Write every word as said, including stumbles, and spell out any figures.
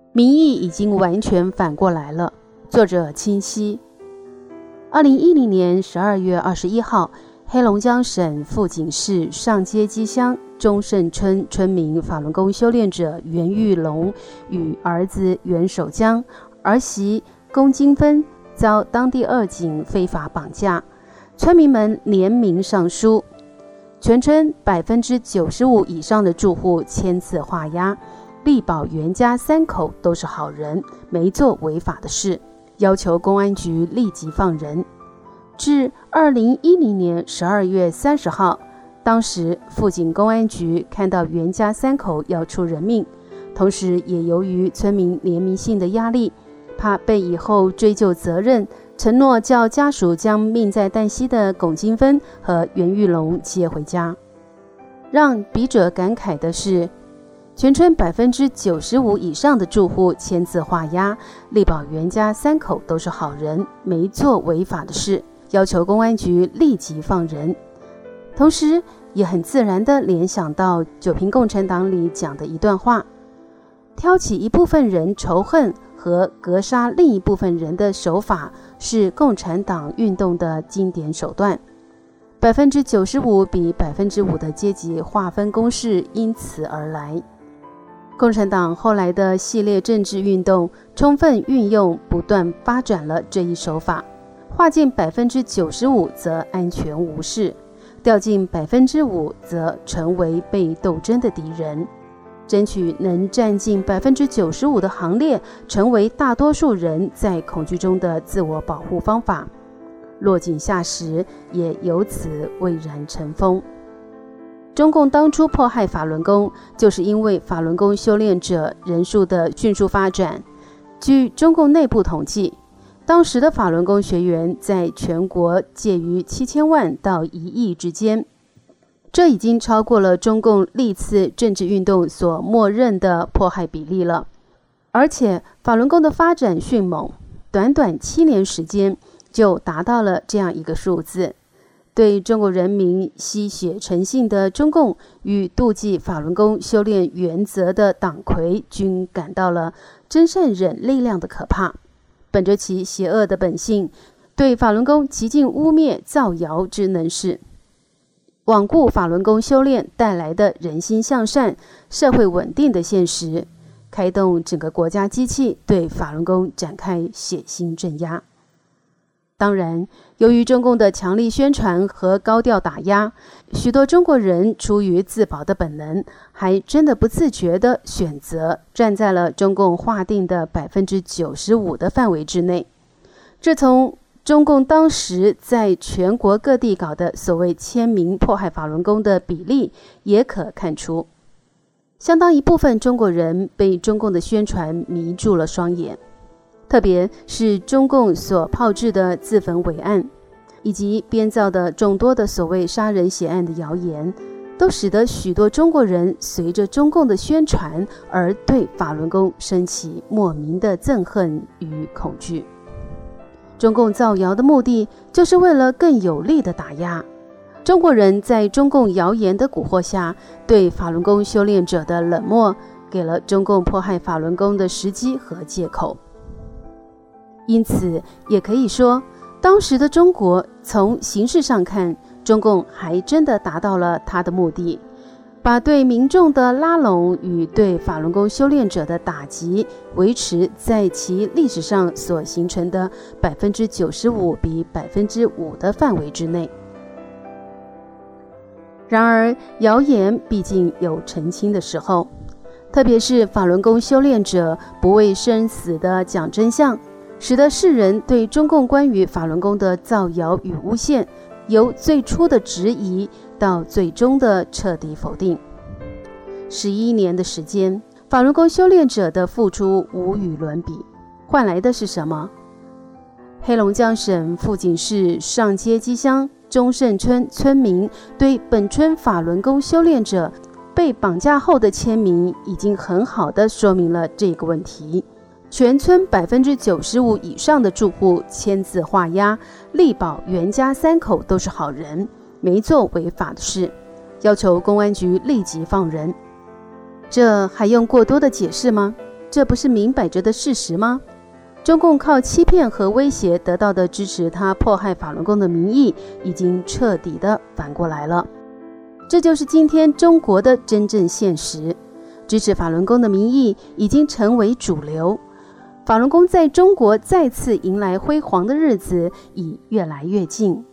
民意已经完全反过来了。作者清晰。二零一零年十二月二十一号，黑龙江省富锦市上街基乡中盛村村民法轮功修炼者袁玉龙与儿子袁守江、儿媳龚金芬遭当地二警非法绑架，村民们联名上书，全村百分之九十五以上的住户签字画押，力保袁家三口都是好人，没做违法的事，要求公安局立即放人。至二零一零年十二月三十号，当时富锦公安局看到袁家三口要出人命，同时也由于村民联名性的压力，怕被以后追究责任，承诺叫家属将命在旦夕的龚金芬和袁玉龙接回家。让笔者感慨的是，全村百分之九十五以上的住户签字画押，力保袁家三口都是好人，没做违法的事，要求公安局立即放人。同时也很自然地联想到九评共产党里讲的一段话，挑起一部分人仇恨和格杀另一部分人的手法是共产党运动的经典手段。百分之九十五比百分之五的阶级划分公式因此而来。共产党后来的系列政治运动充分运用不断发展了这一手法，划进百分之九十五则安全无事，掉进百分之五则成为被斗争的敌人，争取能占进百分之九十五的行列，成为大多数人在恐惧中的自我保护方法。落井下石也由此蔚然成风。中共当初迫害法轮功，就是因为法轮功修炼者人数的迅速发展。据中共内部统计，当时的法轮功学员在全国介于七千万到一亿之间，这已经超过了中共历次政治运动所默认的迫害比例了。而且法轮功的发展迅猛，短短七年时间就达到了这样一个数字。对中国人民吸血成性的中共与妒忌法轮功修炼原则的党魁均感到了真善忍力量的可怕，本着其邪恶的本性，对法轮功极尽污蔑造谣之能事，罔顾法轮功修炼带来的人心向善、社会稳定的现实，开动整个国家机器对法轮功展开血腥镇压。当然，由于中共的强力宣传和高调打压，许多中国人出于自保的本能，还真的不自觉地选择站在了中共划定的百分之九十五的范围之内。这从中共当时在全国各地搞的所谓签名迫害法轮功的比例也可看出，相当一部分中国人被中共的宣传迷住了双眼。特别是中共所炮制的自焚伪案，以及编造的众多的所谓杀人血案的谣言，都使得许多中国人随着中共的宣传而对法轮功升起莫名的憎恨与恐惧。中共造谣的目的就是为了更有力的打压中国人，在中共谣言的蛊惑下，对法轮功修炼者的冷漠，给了中共迫害法轮功的时机和借口。因此也可以说，当时的中国从形式上看，中共还真的达到了他的目的，把对民众的拉拢与对法轮功修炼者的打击维持在其历史上所形成的百分之九十五比百分之五的范围之内。然而谣言毕竟有澄清的时候，特别是法轮功修炼者不畏生死的讲真相，使得世人对中共关于法轮功的造谣与诬陷，由最初的质疑到最终的彻底否定。十一年的时间，法轮功修炼者的付出无与伦比，换来的是什么？黑龙江省富锦市上街基乡中盛村村民对本村法轮功修炼者被绑架后的签名，已经很好地说明了这个问题。全村百分之九十五以上的住户签字画押，力保袁家三口都是好人，没做违法的事，要求公安局立即放人。这还用过多的解释吗？ 这不是明摆着的事实吗？中共靠欺骗和威胁得到的支持他迫害法轮功的民意，已经彻底的反过来了。这就是今天中国的真正现实，支持法轮功的民意已经成为主流，法轮功在中国再次迎来辉煌的日子已越来越近。